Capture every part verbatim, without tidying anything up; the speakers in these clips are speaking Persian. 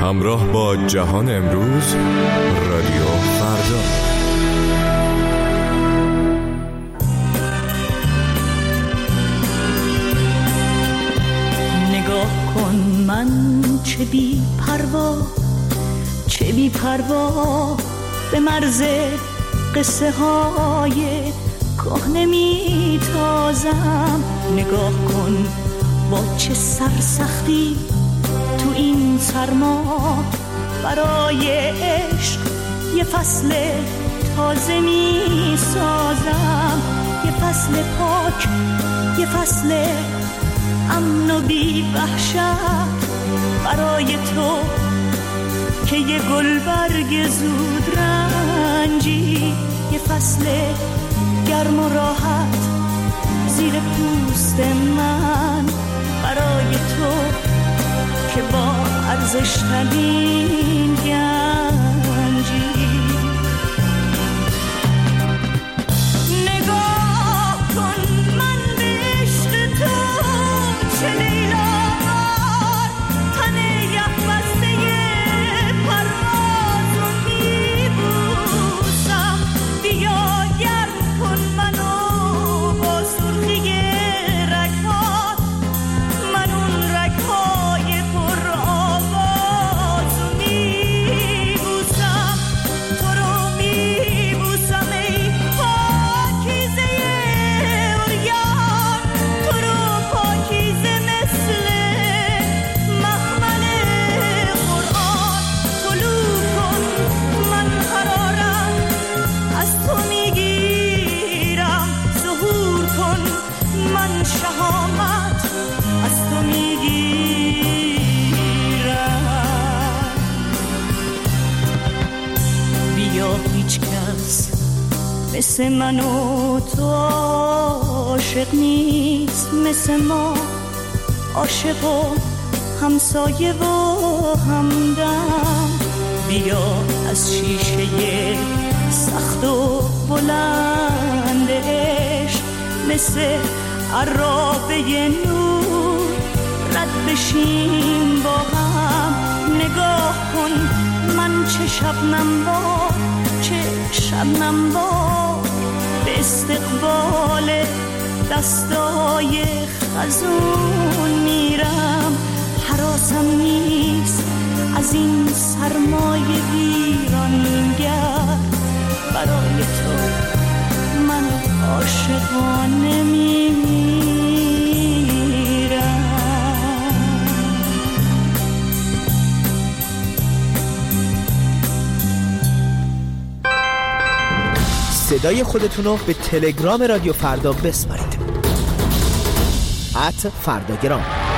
همراه با جهان امروز، رادیو فردا. نگاه کن من چه بی پروا، چه بی پروا به مرز قصه های کهنه می تازم. نگاه کن با چه سرسختی تو این سرما برای عشق یه فصل تازه می سازم. یه فصل پاک، یه فصل امن و بی وحشت برای تو که یه گلبرگ زود رنجی. یه فصل گرم و راحت زیر پوست من برای تو که با ارزش ترین گنجی. نگاه کن من به عشق تو چه لیلامار، تن یخ بسته پرواز رو میبوسم. بیا گرم کن منو با سرخی رگ‌هات، من اون رگ‌های پر آواز رو میبوسم. تو رو میبوسم ای پاکیزه عریان، تو رو پاکیزه مثل مخمل قرآن. طلوع کن من قرارم از تو میگیرم، ظهور کن من شهامت از تو میگیرم. بیا هیچ کس مثل من و تو عاشق نیست، مثل ما عاشق و همسایه و همدم. بیا از شیشه سخت و بلند عشق مثل عرابه نور رد بشیم با هم. نگاه کن من چه شبنم با، چه شبنم با به استقبال دستای خزون میرم. حراسم نیست از این سرمایه ویرانگر، برای تو من عاشقانه میمیرم. صدای خودتون رو به تلگرام رادیو فردا بسپارید. ات فرداگرام.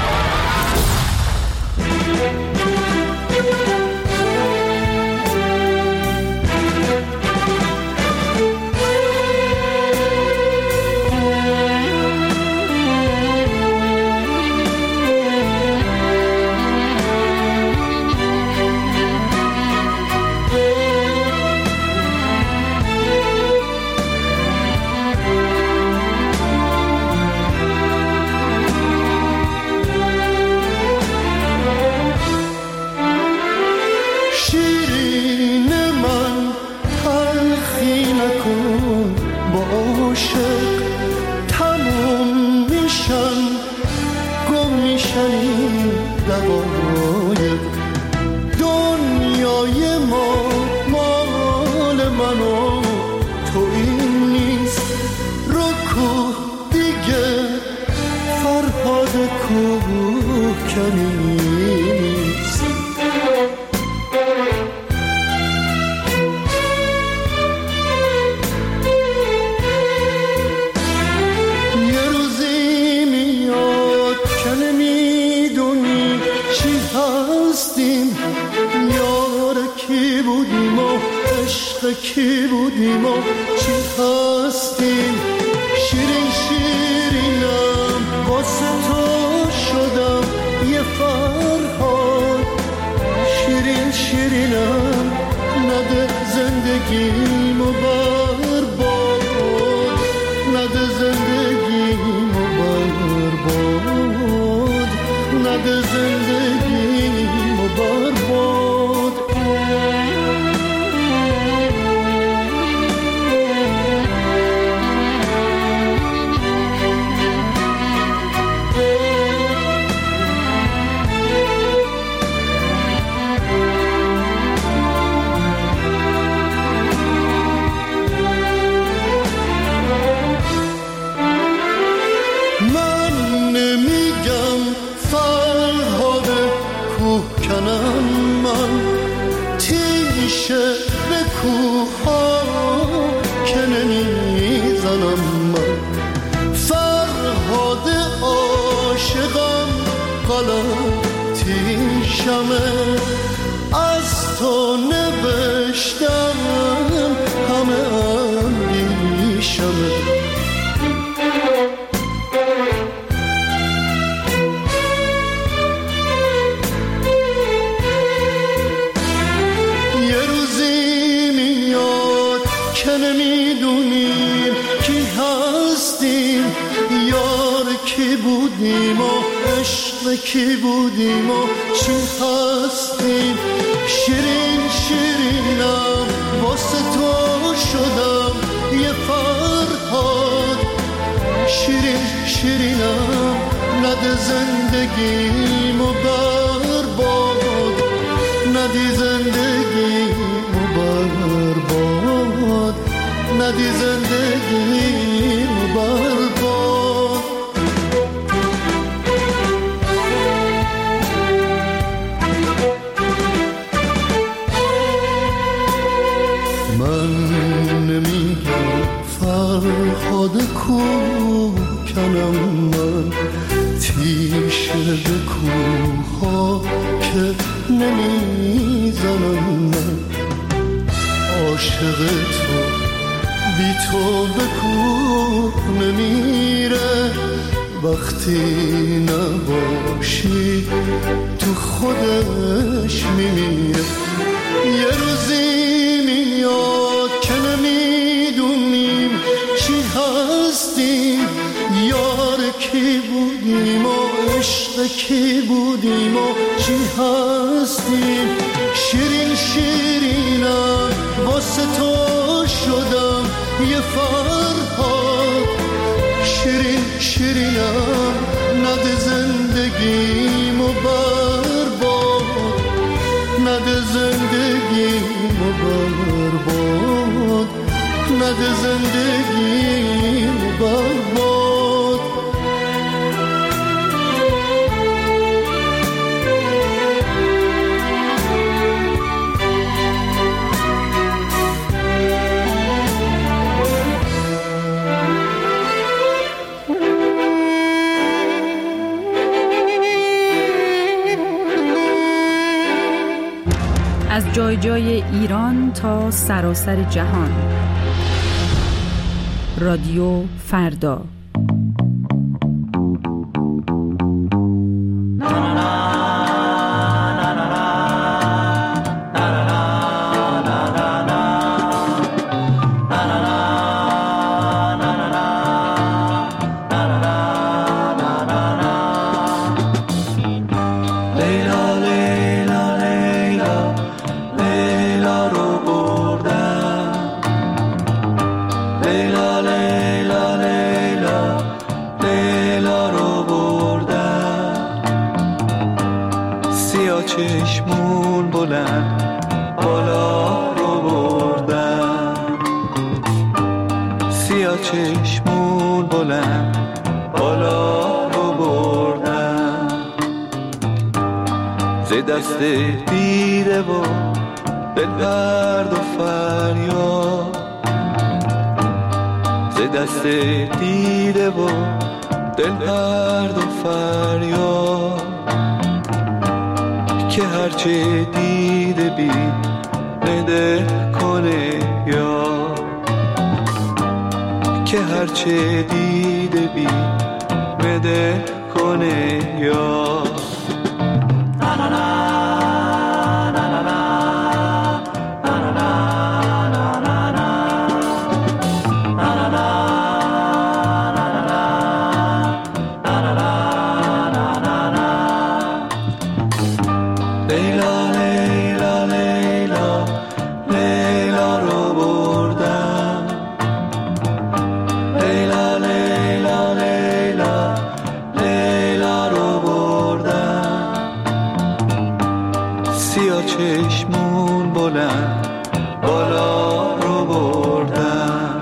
کی بودیم و چی هستیم. شیرین شیرینم واسه تو شدم یه فرهاد. شیرین شیرینم نده زندگیمو برباد، نده زندگیمو برباد، نده زندگیمو برباد. کنم من تیشه به کوها که نمیزنم من فرهاد عاشقم غلطیشمه از تو نوشتم همه اندیشمه یه روزی میاد که نمیدونیم کی هستیم یار کی بودیم و عشق کی بودیم و چی هستیم شیرین شیرینم واسه تو شدم یه فرهاد شیرین شیرینم نده زندگیمو برباد ندی زندگیمو برباد ندی زندگیمو برباد من نمیگم فرهاد کوکنم من تیشه به کوها که نمیزنم من عاشق تو بی تو به کوه نمیره وقتی نباشی تو خودش میمیره یه روزی میاد که نمیدونیم چی هستیم یار کی بودیم و عشق کی بودیم و چی هستیم شیرین شیرینم واسه تو شدم یه فرهاد شیرین شیرینم نده زندگیمو برباد نده زندگیمو برباد نده زندگیمو برباد از جای جای ایران تا سراسر جهان رادیو فردا. چشمون بلند بالا رو بردن سیاه چشمون بلند بالا رو بردن ز دست دیده و دل درد و فریاد ز دست دیده و دل درد و فریاد که هرچه دیده بی نده کنه یا که هرچه دیده بی نده کنه یا چشمون بلند بالا رو بردن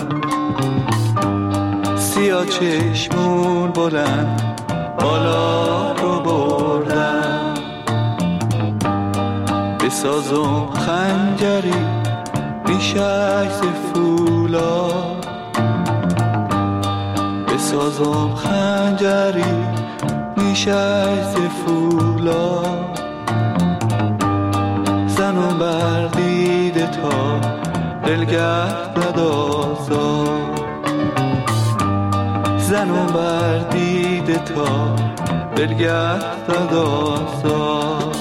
سیاه چشمون بلند بالا رو بردن بسازم خنجری ریشش ز فولاد، بسازم خنجری ریشش ز فولاد. زنم بر دیده تا دل گردد آزاد، زنم بر دیده تا دل گردد آزاد.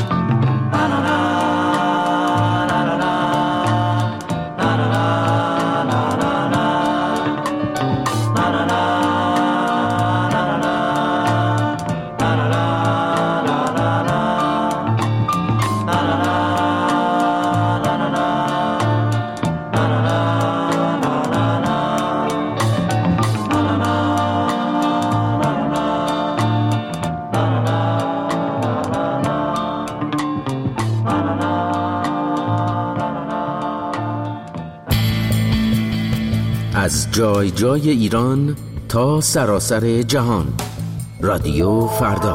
از جای جای ایران تا سراسر جهان، رادیو فردا.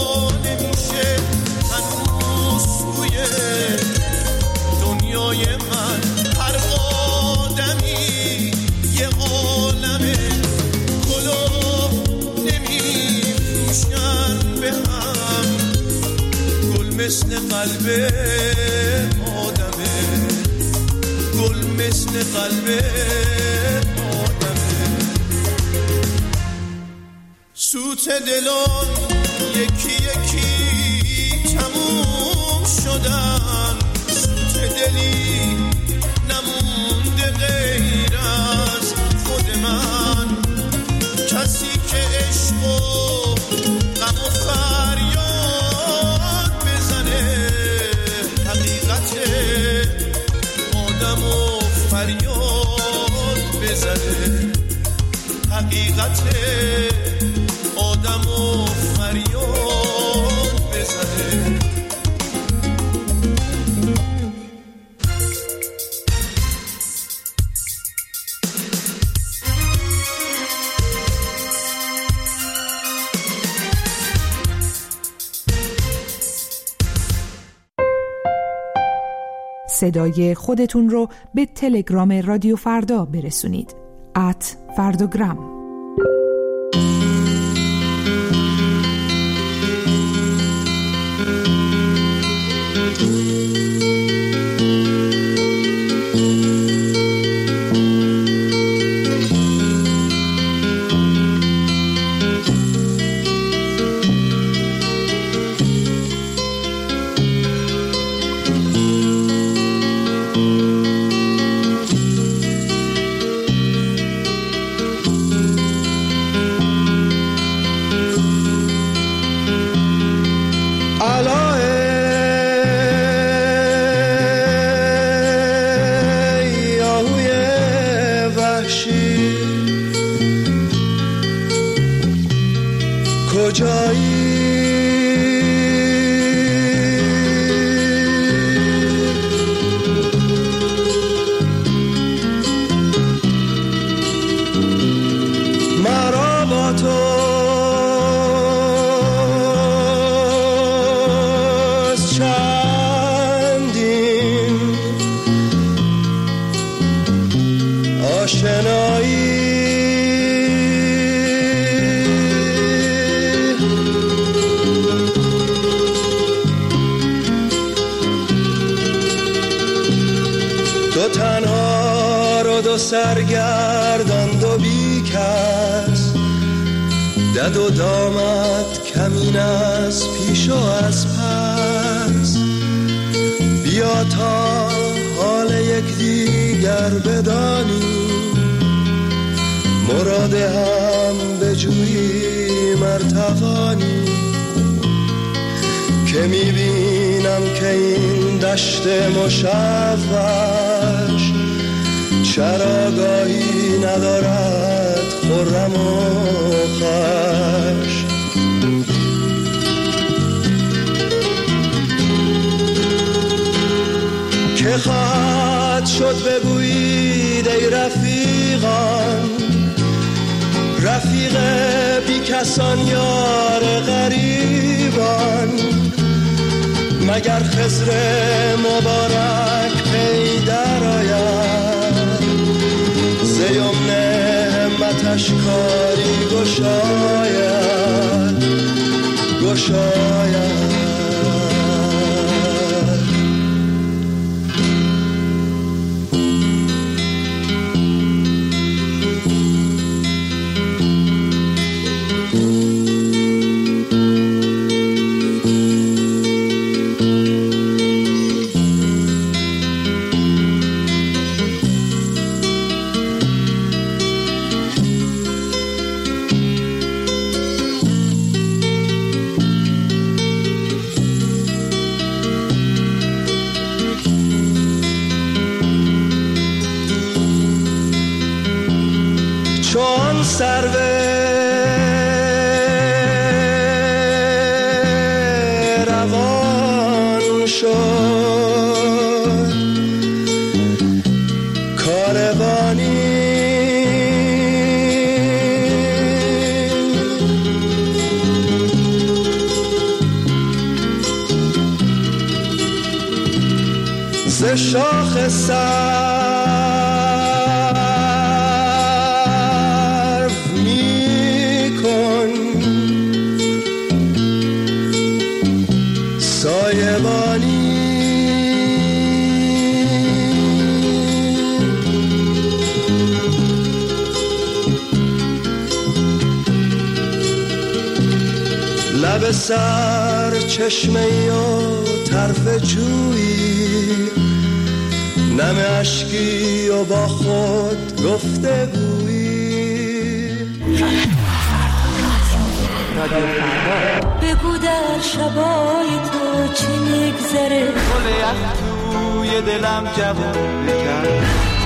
دنیای من مثل قلب آدمه، گل مثل قلب آدمه. سوت دلان یکی یکی تموم شدن، سوت دلی نمونده غیر از خود من، کسی که عشق و غم و فریاد بزنه، حقیقت آدم و فریاد بزنه، حقیقت آدم و فریاد بزنه. صدای خودتون رو به تلگرام رادیو فردا برسونید. ات فرداگرام. سرگردان و بی کس، دد و دامت کمین از پیش و از پس، بیا تا حال یک دیگر بدانی، مراد هم بجویی مرتقانی، که میبینم که این دشت مشوش چراگاهی ندارد خرم و خوش. که خواهد شد بگویید ای رفیقان، رفیق بی کسان یار غریبان، مگر خضر مبارک پی در آید، زیمن همتش کاری گشاید گشاید. چون سرو روان شد کاروانی، ز شاخ سر سایه لب سر چشمه و طرف جویی، نم اشکی و با خود گفته بویی. بگو در شبای تو چی میگذره، گل یخ توی دلم جواب کرد.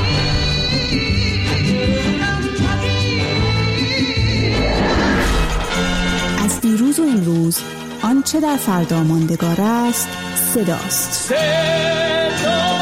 از دیروز و امروز آنچه در فردا ماندگار است صداست. صدا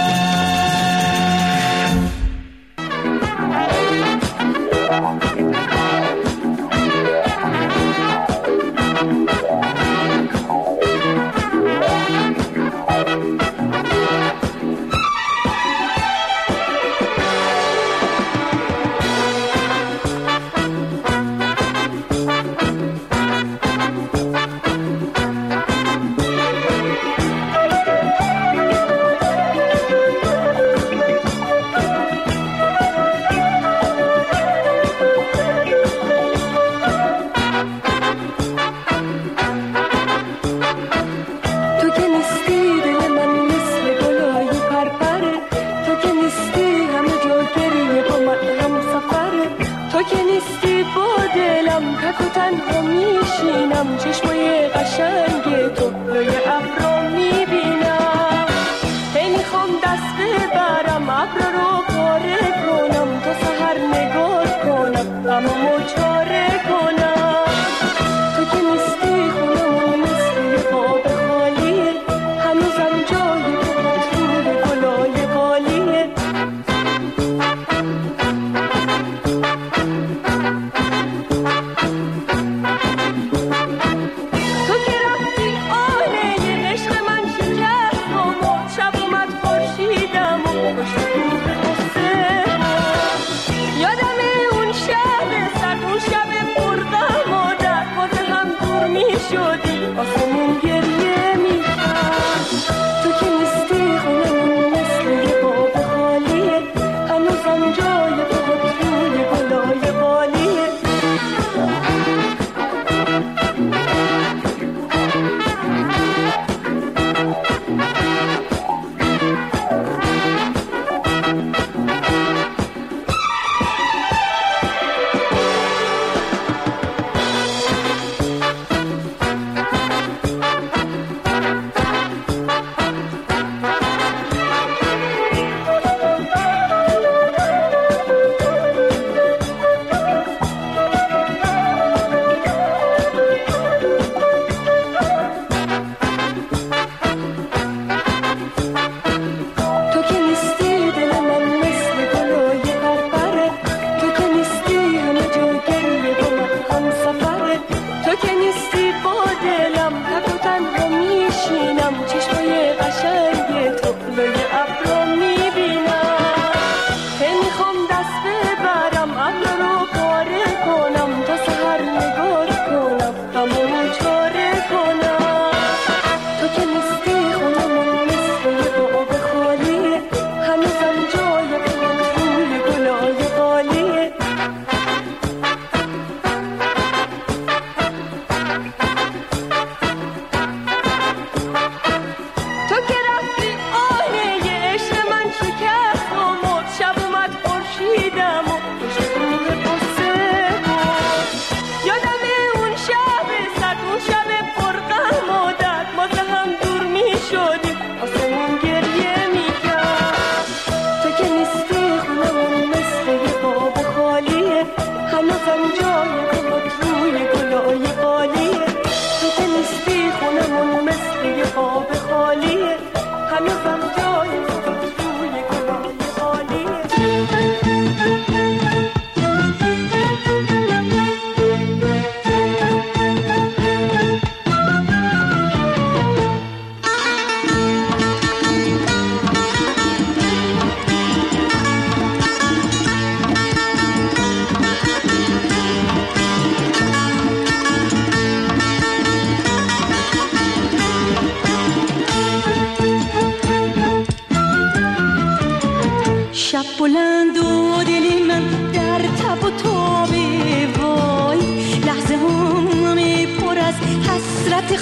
بلند و دل من در تب و تاب وای، لحظه هم پر از حسرت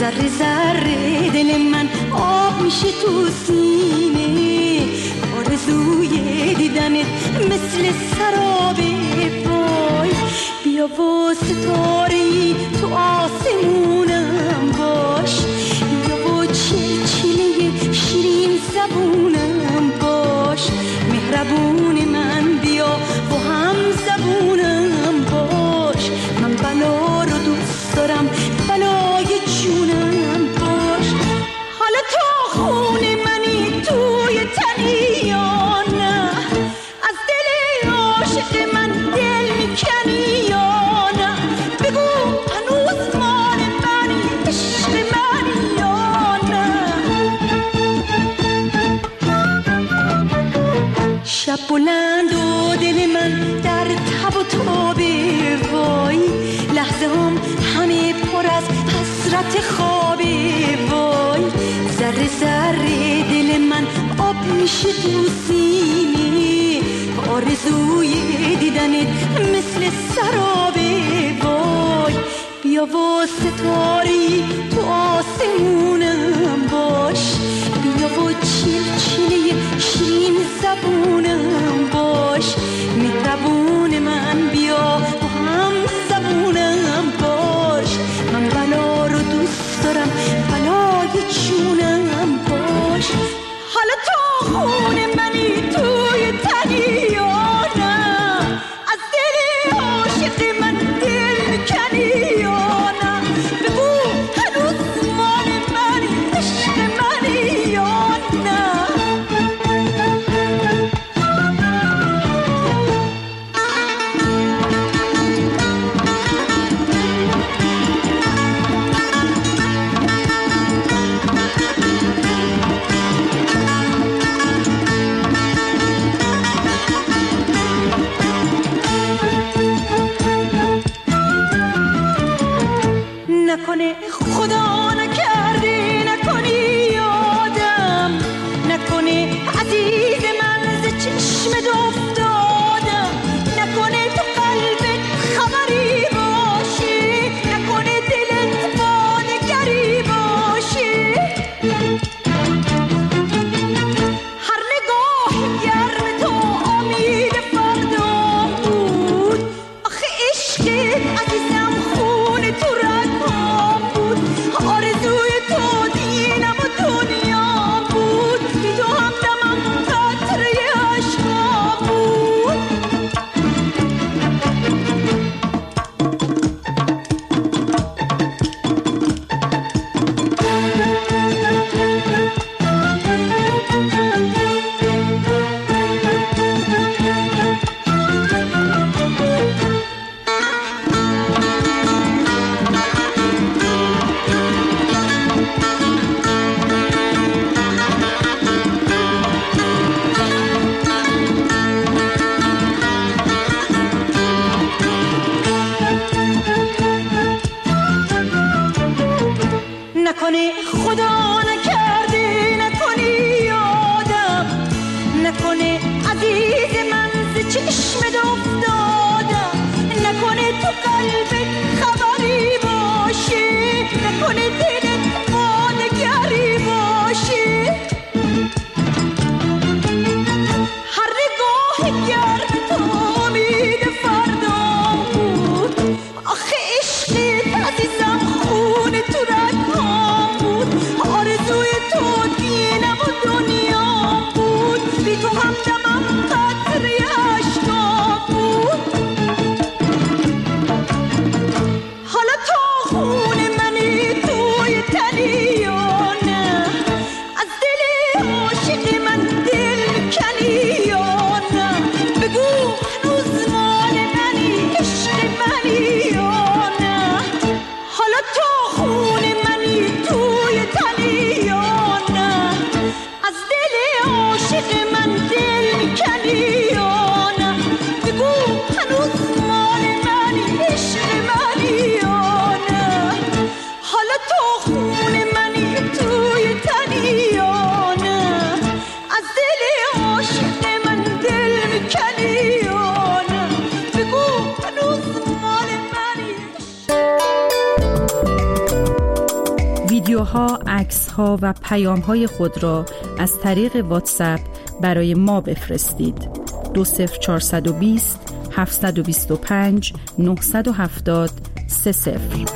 ذره ذره دل من آب میشه تو سینه، آرزوی دیدنت مثل سرابه. وای بیا و ستاره‌ای تو آسمونم باش، بیا و چلچله شیرین زبونم باش. مهربون من بیا و هم زبونم باش. من بلا رو دوست دارم، بلای جونم باش. حالا تا خون منی توی تنی یا نه، از دل عاشق من دل میکنی یا نه؟ بگو هنوز مال منی، عشق منی یا نه؟ شب بلند و دل من در تب و تابه، وای لحظه هم همه پر از حسرت خوابه. وای ذره ذره دل من آب میشه تو سینه، آرزوی دیدنت مثل سرابه. وای بیا و ستاری تو آسمونم باش، بیا و چلچله شیرین زبونم باش. مهربون من بیا و هم زبونم باش. من بلا رو دوست دارم، بلای جونم باش. حالا تا خون منی توی تنی یا نه، از دل عاشق من دل میکنی یا نه؟ بگو هنوز مال منی، عشق منی یا نه؟ ویدیوها، عکس‌ها و پیام‌های خود را از طریق واتساپ برای ما بفرستید. دو صفر چهارصد و بیست هفتصد و بیست و پنج نهصد و هفتاد سه صفر.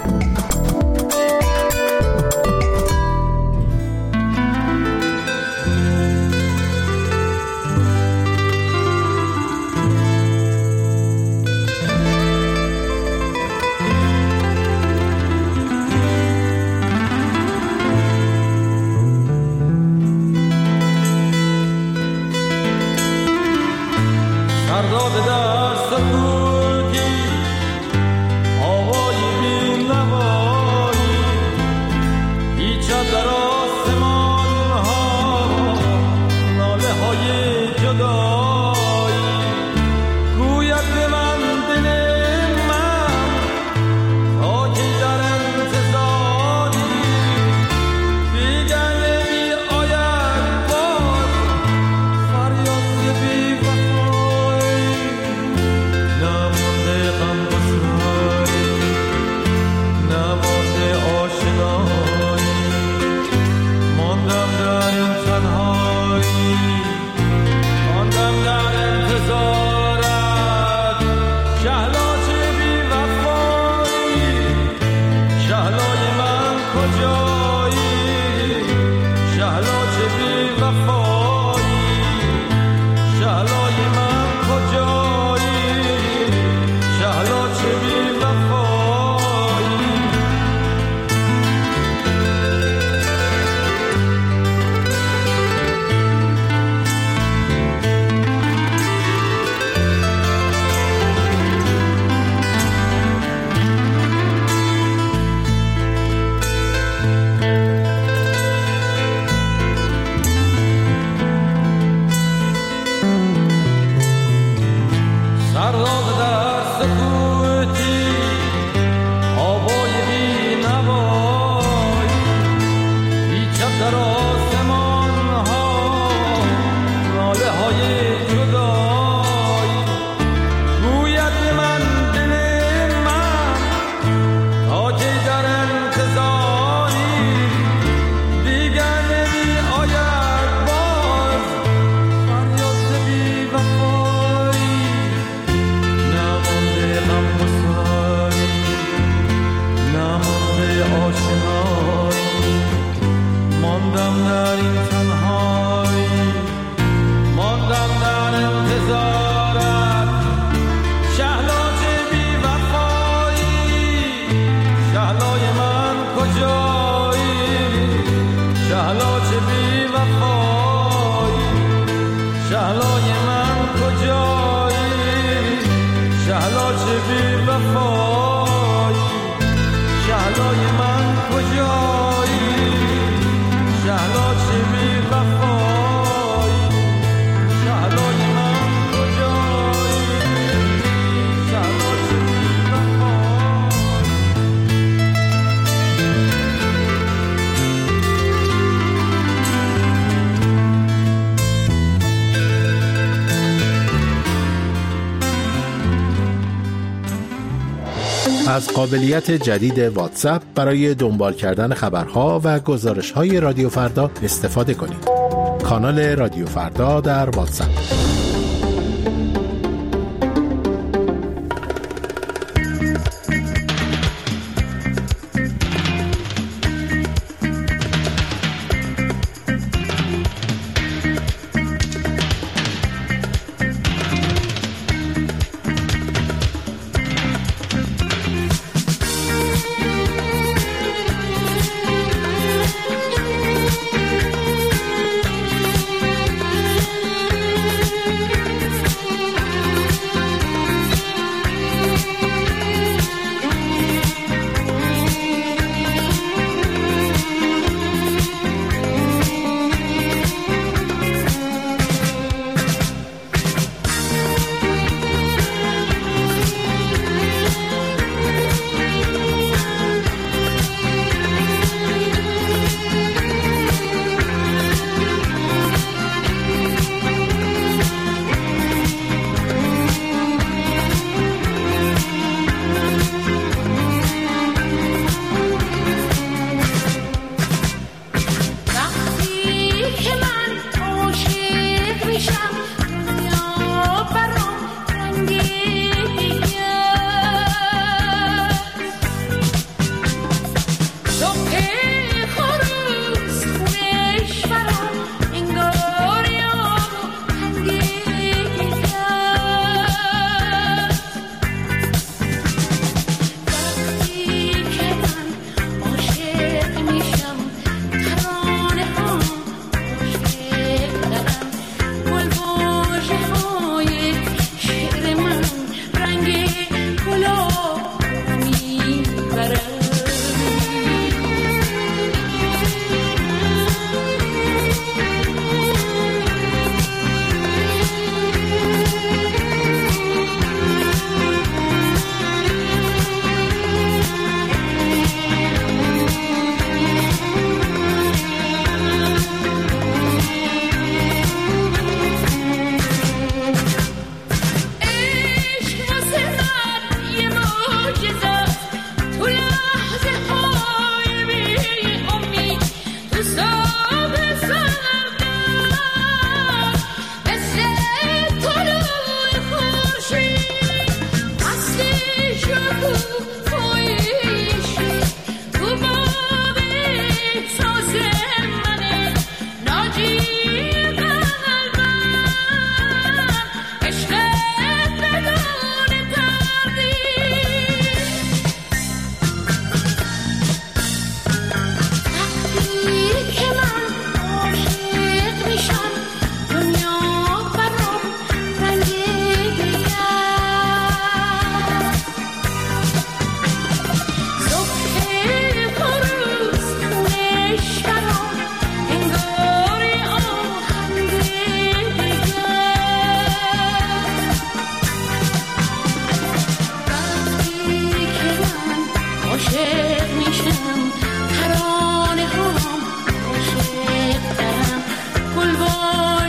از قابلیت جدید واتساپ برای دنبال کردن خبرها و گزارش‌های رادیو فردا استفاده کنید. کانال رادیو فردا در واتساپ.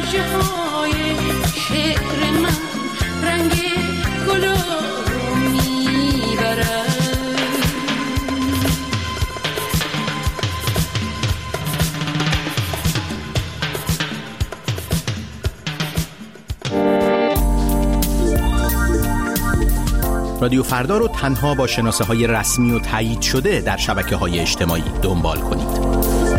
واژه های شعر من رنگ گلو میبرد. رادیو فردا رو تنها با شناسه های رسمی و تایید شده در شبکه های اجتماعی دنبال کنید.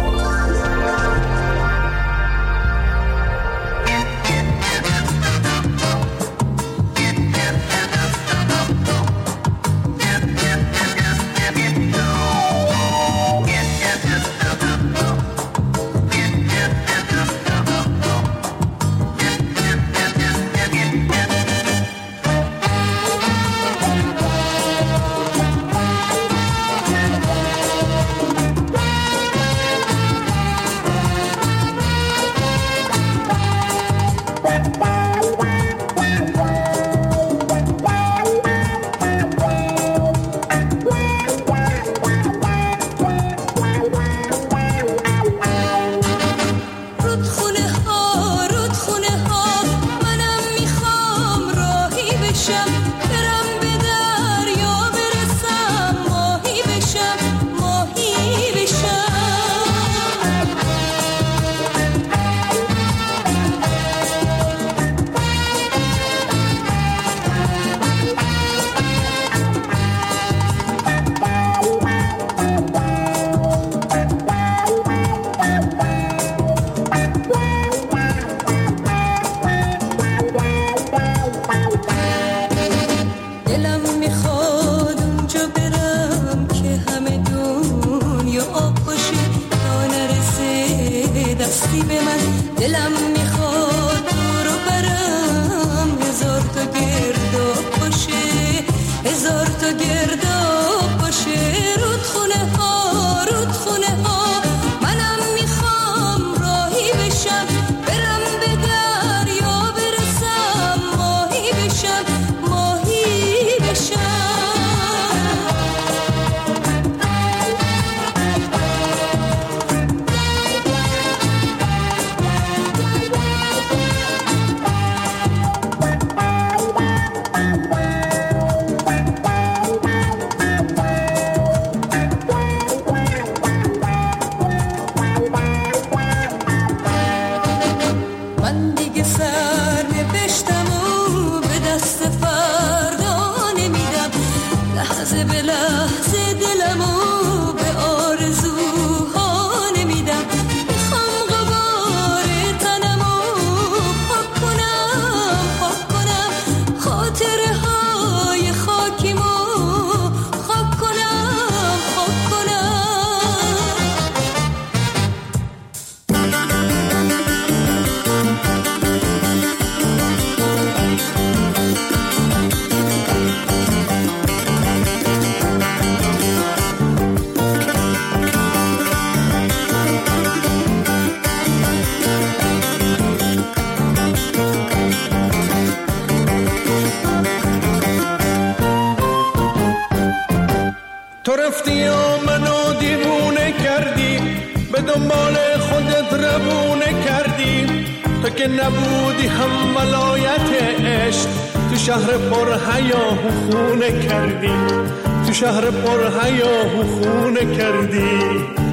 تو رفتی و منو دیوونه کردی، به دنبال خودت روونه کردی. تو که نبودی هم ولایت عشق، تو شهر پر حیاهو خونه کردی، تو شهر پر حیاهو خونه کردی.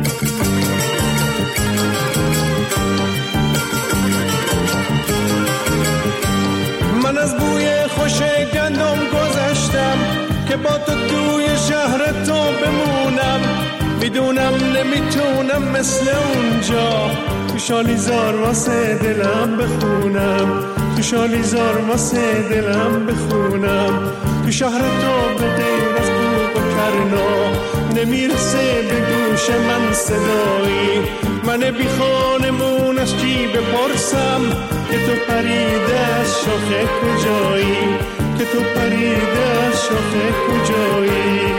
من از بوی خوش گندم گذشتم که با تو توی شهر تو بمونم. میدونم نمیتونم مثل اونجا تو شالیزار واسه دلم بخونم، تو شالیزار واسه دلم بخونم. تو شهر تو به غیر از بوق و کرنا نمیرسه به گوش من صدایی. من بی خانمون از چی بپرسم که تو پریده از شاخه کجایی، که تو پریده از شاخه کجایی.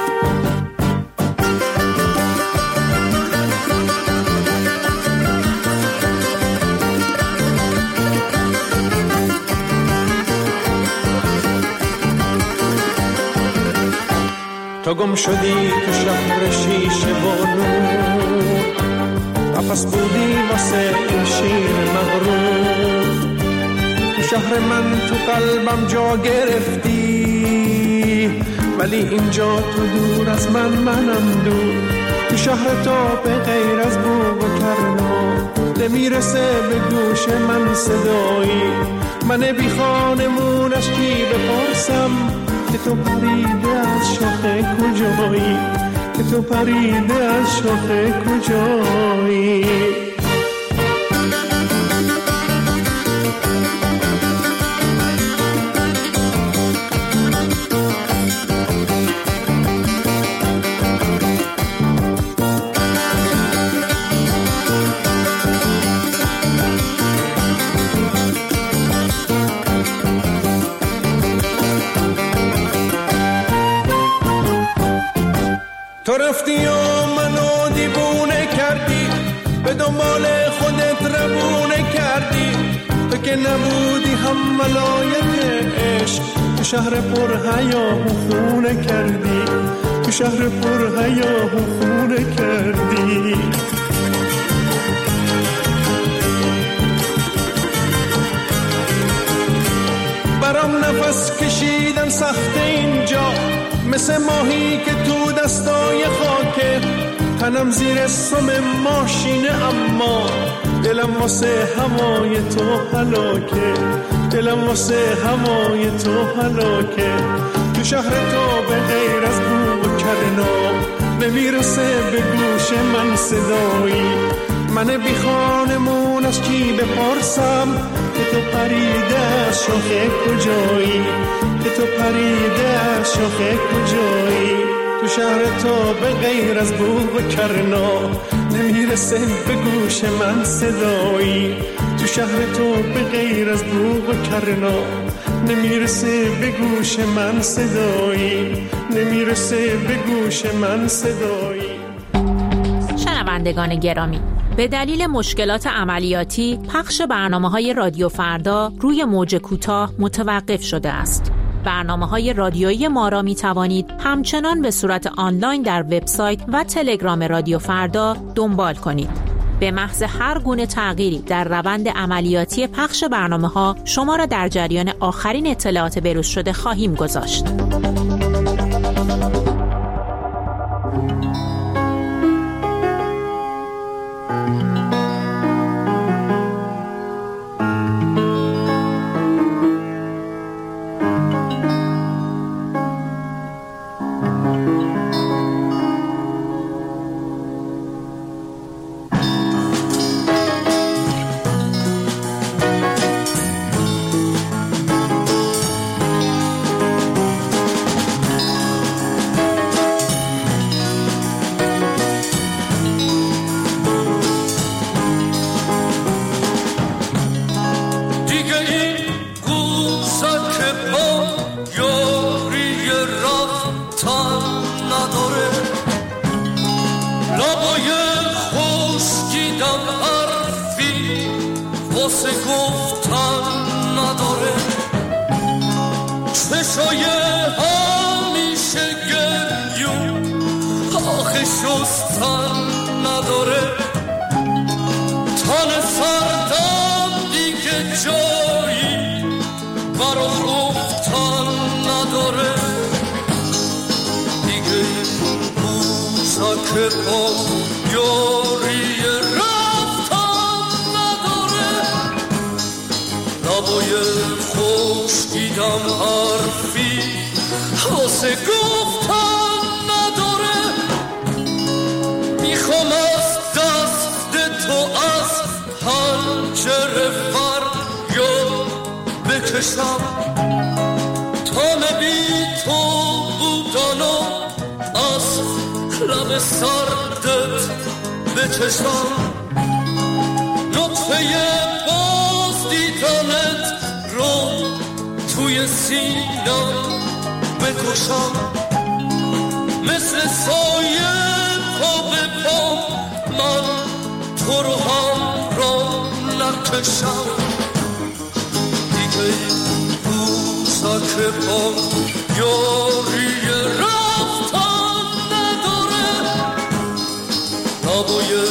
تو گم شدی تو شهر شیشه و نور، قفس بودی واسه این شیر مغرور. شهر من تو قلبم جا گرفتی، ولی اینجا تو دور از من منم دور. تو شهر تو به غیر از بوق و کرنا نمیرسه به گوش من صدایی. من بی خانمونش کی بپرسم که تو پریده از شاخه کجایی، که تو پریده از شاخه کجایی. تو رفتی و منو دیوونه کردی، به دنبال خودت روونه کردی. تو که نبودی هم ولایت عشق، تو شهر پر حیا و خونه کردی، تو شهر پر حیا و خونه کردی. برام نفس کشیدن سخته اینجا، مثل ماهی که تو دستای خاکه. تنم زیر سم ماشینه اما دلم واسه هوای تو هلاکه، دلم واسه هوای تو هلاکه. تو شهر تو به غیر از بوق و کرنا نمیرسه به گوش من صدایی. من بی خانمون از کی بپرسم که تو پریده از شاخه کجایی، که تو پریده از شاخه کجایی. تو شهر تو به غیر از بوق و کرنا نمیرسه به گوش من صدایی. تو شهر تو به غیر از بوق و کرنا نمیرسه به گوش من صدایی، نمیرسه به گوش من صدایی. شنوندگان گرامی، به دلیل مشکلات عملیاتی پخش برنامه‌های رادیو فردا روی موج کوتاه متوقف شده است. برنامه‌های رادیویی ما را می‌توانید همچنان به صورت آنلاین در وبسایت و تلگرام رادیو فردا دنبال کنید. به محض هر گونه تغییری در روند عملیاتی پخش برنامه‌ها شما را در جریان آخرین اطلاعات بروز شده خواهیم گذاشت.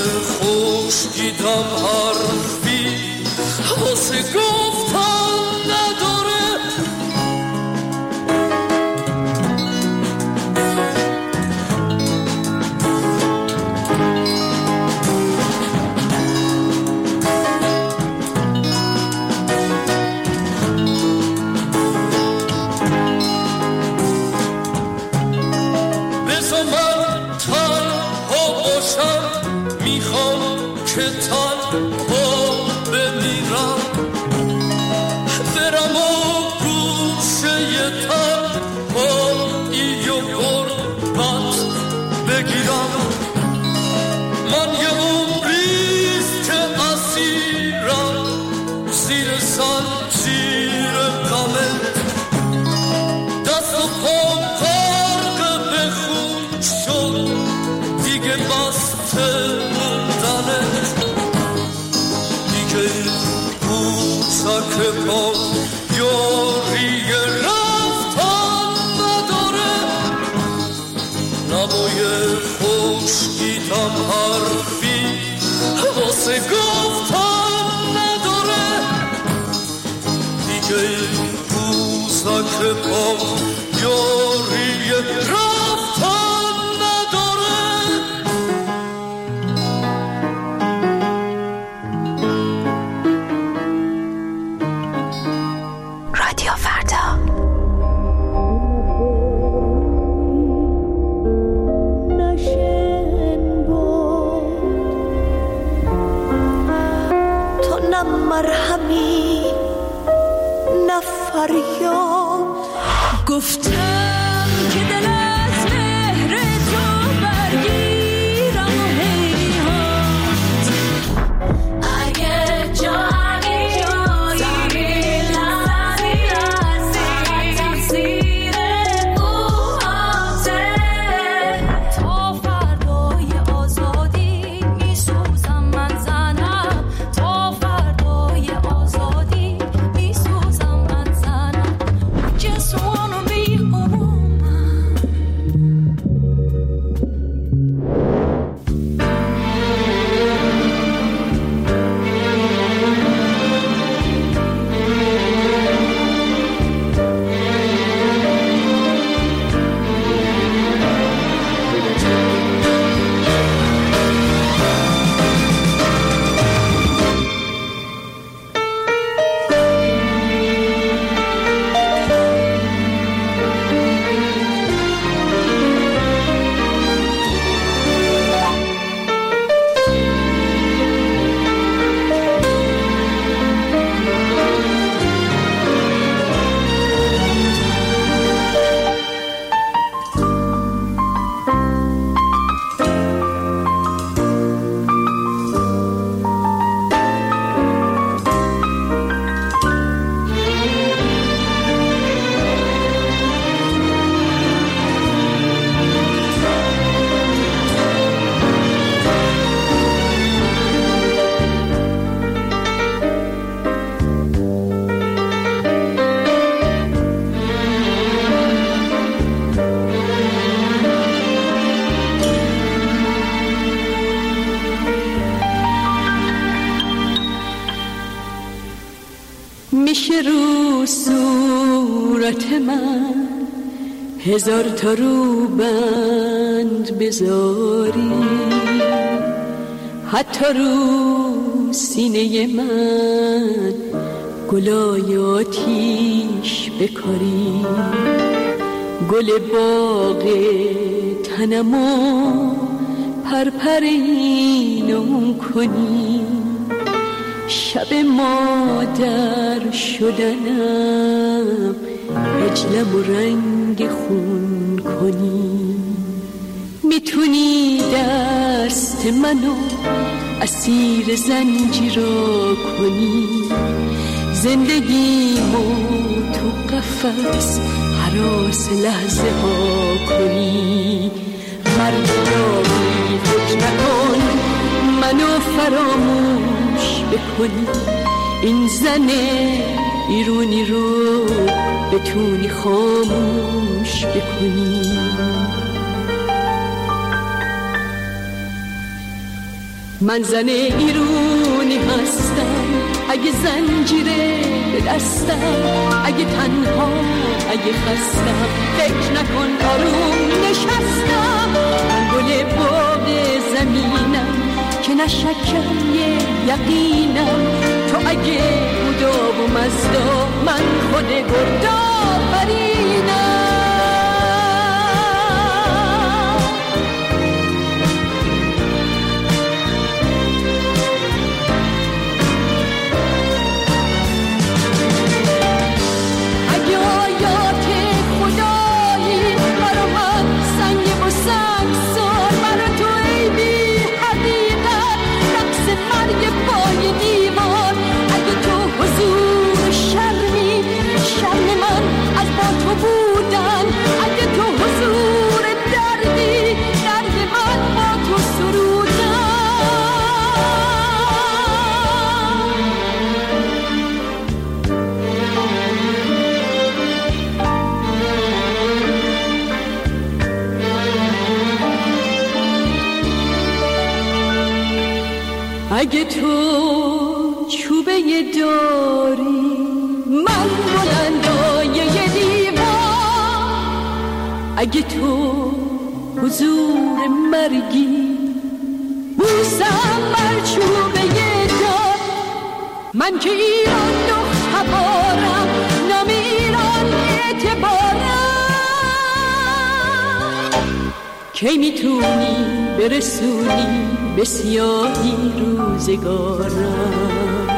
گفتم زنجیر غمت دست و پام غرق به خون شد دیگه بسته موندنت دیگه بوسک پا یاری رفتن نداره نبای خشکیدم حرفی واسه گفتن نداره دیگه بوسک پا یاری رفتن نداره رادیو فردا مرهمی نه فریاد گفتم که دل از مهر تو برگیرم و هیهات اگه جایی جایی لحظی لحظی تقصیر اوهاته تا فردای آزادی میسوزم من زنم تا فردای آزادی میسوزم من زنم just wanna be a woman میشه رو صورت من هزار تا رو بند بذاری حتی رو سینه من گلای آتیش بکاری گل باغ تنمو پرپرینم کنی شب مادر شدنم اجلم و رنگ خون کنی میتونی دست منو اسیر زنجیرا کنی زندگیمو تو قفس هراس لحظه ها کنی مردمی فکر نکن منو فراموش بکنی این زن ایرونی رو بتونی خاموش بکنی من زن ایرونی هستم اگه زنجیره به دستم اگه تنها اگه خستم فکر نکن آروم نشستم من گل باغ زمینم که نشکم یه یقینم تو اگه بودا و مزدا من خود گردا فرینم مرگ پای دیوار اگه تو حضور اگه تو چوبه داری من بلندای یه دیوار، اگه تو حضور مرگی بوسم بر چوبه دار. من که ایران دخت هوارم نام ایران اعتبارم، کی میتونی برسونی به سیاهی روزگارم.